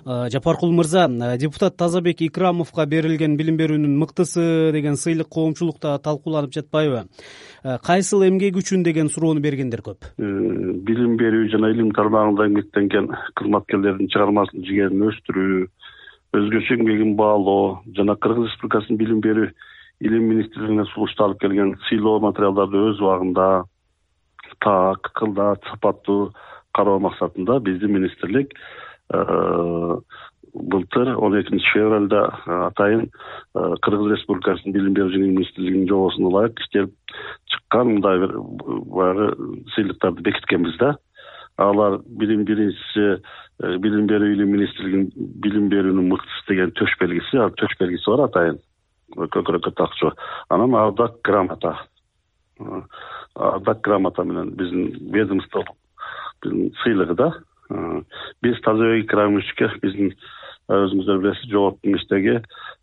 Жапаркул мырза, депутат Тазабек Икрамовго берилген билим берүүнүн мыктысы деген сыйлык коомчулукта талкууланып жатпайбы? Кайсыл эмгеги үчүн деген суроону бергендер көп. Билим берүү жана илим тармагында эмгектенген кызматкерлердин чыгармачылык жигерин өстүрүү, өзгөчө эмгегин баалоо жана Кыргыз Республикасынын билим берүү илим министрлигине сунушталып келген сыйлоо материалдарды өз убагында так, кылдат, сапаттуу кароо максатында биздин министрлик былтыр 12 февралда атайын Кыргыз Республикасынын билим берүү жана министрлигинин жобосуна ылайык иштелип чыккан мындай бир баягы сыйлыктарды бекиткенбиз да. Алар биринчиси билим берүү илим министрлигинин билим берүүнүн мыктысы деген төш белгиси, төш белгиси бар атайын көкүрөккө такчу. Анан ардак грамота. Ардак грамота менен биздин ведомство сыйлыгы да. Биз Тазабек Икрамовичке биздин өзүңүздөр билесиз жогорку кеңештеги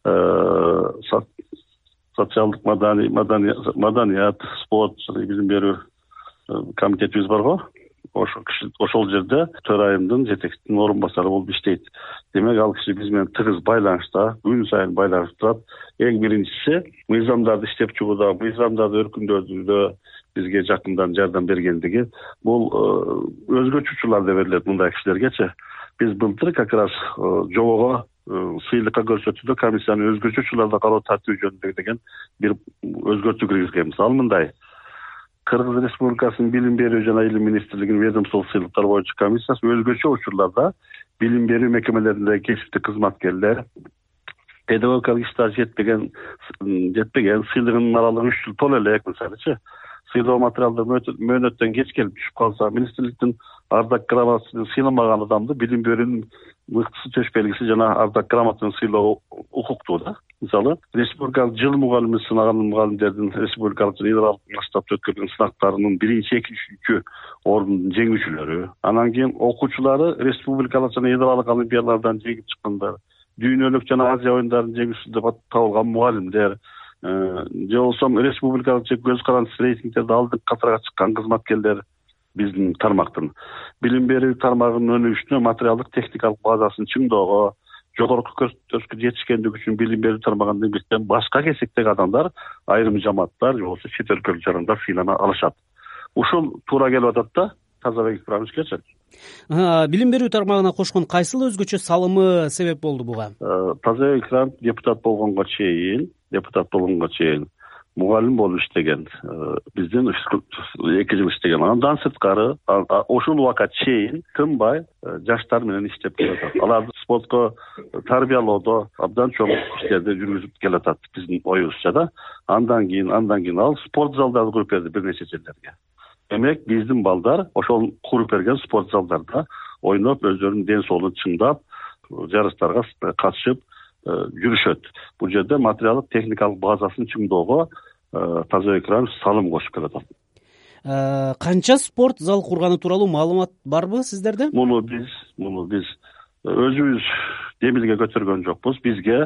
социалдык маданият, спорт жана билим берүү комитетибиз бар го. Ошол жерде төрайымдын жетекчисинин орун басары болуп иштейт. Демек ал киши биз менен тыгыз байланышта, күн сайын байланышып турат. Эң биринчиси мыйзамдарды иштеп чыгууда, мыйзамдарды өркүндөтүүдө бизге жакындан жардам бергендиги. Бул өзгөчө учурларда берилет мындай кишилергечи. Биз былтыр как раз жобого сыйлыкка көрсөтүүдө комиссиянын өзгөчө учурларда кароо тартуу жөнүндө деген бир өзгөртүү киргизгенбиз. Ал мындай: Кыргыз Республикасынын билим берүү жана илим министрлигинин ведомстволук сыйлыктар боюнча комиссиясы өзгөчө учурларда билим берүү мекемелеринде кесиптик кызматкерлер, педагогикалык стаж жетпеген сыйлыгынын аралыгы 3 жыл толо элек мисалычы сыйлоо материалдар мөөнөттөн кеч келип түшүп калса, министрликтин ардак грамотасын сыйламаган адамды билим берүүнүн мыктысы төш белгиси жана ардак грамотасын сыйлоо укуктуу да. Мисалы, республикалык жыл мугалими сынаган мугалимдердин республикалык жана эл аралык масштабта өткөрүлгөн сынактарынын 1-2, 3 ордун жеңүүчүлөрү, анан кийин окуучулары республикалык жана эл аралык олимпиадалардан жеңип чыккандар, дүйнөлүк жана Азия оюндарынын жеңүүчүсү деп табылган мугалимдер, же болбосо республикалык же көз карандысыз рейтингтерде алдыңкы катарга чыккан кызматкерлер биздин тармактын билим берүү тармагынын өнүгүшүнө материалдык техникалык базасын чыңдоого, жогорку көрсөткүчкө жетишкендиги үчүн билим берүү тармагында эмгектенген башка кесиптеги адамдар, айрым жамааттар же болбосо чет өлкөлүк жарандар сыйлана алышат. Ушул туура келип атат да Тазабек Икрамовичкечи. Билим берүү тармагына кошкон кайсыл өзгөчө салымы себеп болду буга? Тазабек Икрамов депутат болгонго чейин мугалим болуп иштеген. Биздин 2 жыл иштеген. Андан сырткары ошол убакка чейин тынбай жаштар менен иштеп келатат. Аларды спортко тарбиялоодо абдан чоң иштерди жүргүзүп келатат биздин оюбузча да. Андан кийин ал спорт залдарды куруп берди бир нече жерлерге. Демек биздин балдар ошол куруп берген спорт залдарда ойноп, өздөрүнүн ден соолугун чыңдап, жарыштарга катышып жүрүшөт. Бул жерде материалдык техникалык базасын чыңдоого Тазабек Икрамович салым кошуп келатат. Канча спорт зал курганы тууралуу маалымат барбы сиздерде? Муну биз өзүбүз демилге көтөргөн жокпуз. Бизге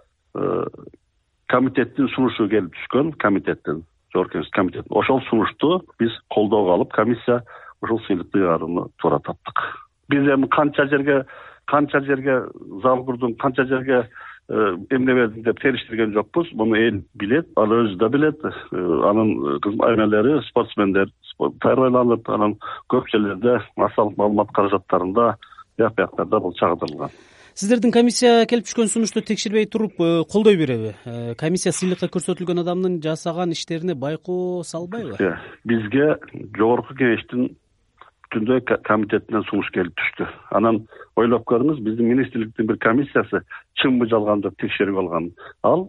комитеттин сунушу келип түшкөн, жогорку кеңеш комитет. Ошол сунушту биз колдоого алып, комиссия ошол сыйлыкты ыйгарууну туура таптык. Биз эми канча жерге зал курдуң, канча жерге эмне бердим деп териштирген жокпуз. Муну эл билет, ал өзү да билет. Анын эмелери, спортсмендер тарбияланып, анан көп жерлерде массалык маалымат каражаттарында бияктарда бул чагыртылган. Сиздердин комиссия келип түшкөн сунушту текшербей туруп колдой береби? Комиссия сыйлыкка көрсөтүлгөн адамдын жасаган иштерине байкоо салбайбы? Бизге жогорку кеңештин түндө комитетинен сунуш келип түштү. Анан ойлоп көрүңүз, биздин министрликтин бир комиссиясы чынбы жалган деп текшерип алган. Ал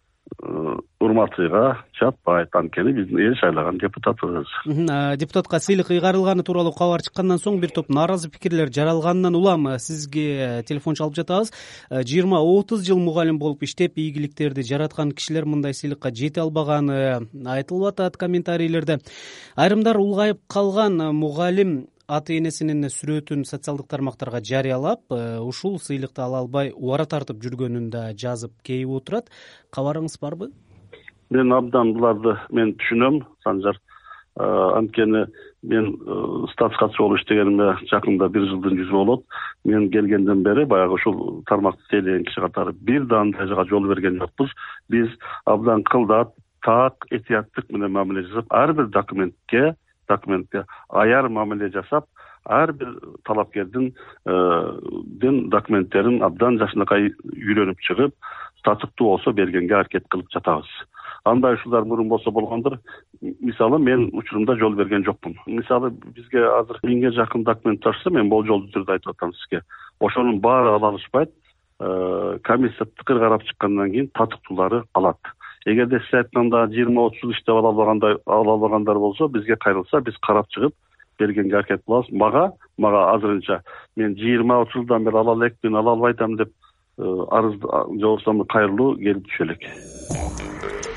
урматыга жатпайт, анткени биздин эл шайлаган депутатыбыз. Депутатка сыйлык ыйгарылганы тууралуу кабар чыккандан соң бир топ нааразы пикирлер жаралганынан улам сизге телефон чалып жатабыз. 20-30 жыл мугалим болуп иштеп, ийгиликтерди жараткан кишилер мындай сыйлыкка жете албаганы айтылып атат комментарийлерде. Айрымдар улгайып калган мугалим ата-энесинин сүрөтүн социалдык тармактарга жарыялап, ушул сыйлыкты ала албай убара тартып жүргөнүн да жазып кейип отурат. Кабарыңыз барбы? Мен абдан буларды түшүнөм, Санжар. Анткени мен статус катчы болуп иштегениме жакында 1 жылдын 100 болот. Мен келгенден бери баягы ушул тармакты тейлеген киши катары бир да андайга жол берген жокпуз. Биз абдан кылдат, так, этияттык менен мамиле жасап, ар бир документке аяр мамиле жасап, ар бир талапкердин документтерин абдан жакшынакай үйрөнүп чыгып, татыктуу болсо бергенге аракет кылып жатабыз. Андай ушулар мурун болсо болгондур. Мисалы мен учурумда жол берген жокмун. Мисалы бизге азыр 1000ге жакын документ ташса, мен болжолдуу түрдө айтып атам сизге. Ошонун баары ала алышпайт. Комиссия тыкыр карап чыккандан кийин татыктуулары алат. Эгерде сиз айтканда 20-30 жыл иштеп ала албагандар болсо, бизге кайрылса, биз карап чыгып бергенге аракет кылабыз. Мага азырынча мен 20-30 жылдан бери ала элекмин, ала албай атам деп арыз жолсом кайрылуу келип түшө элек.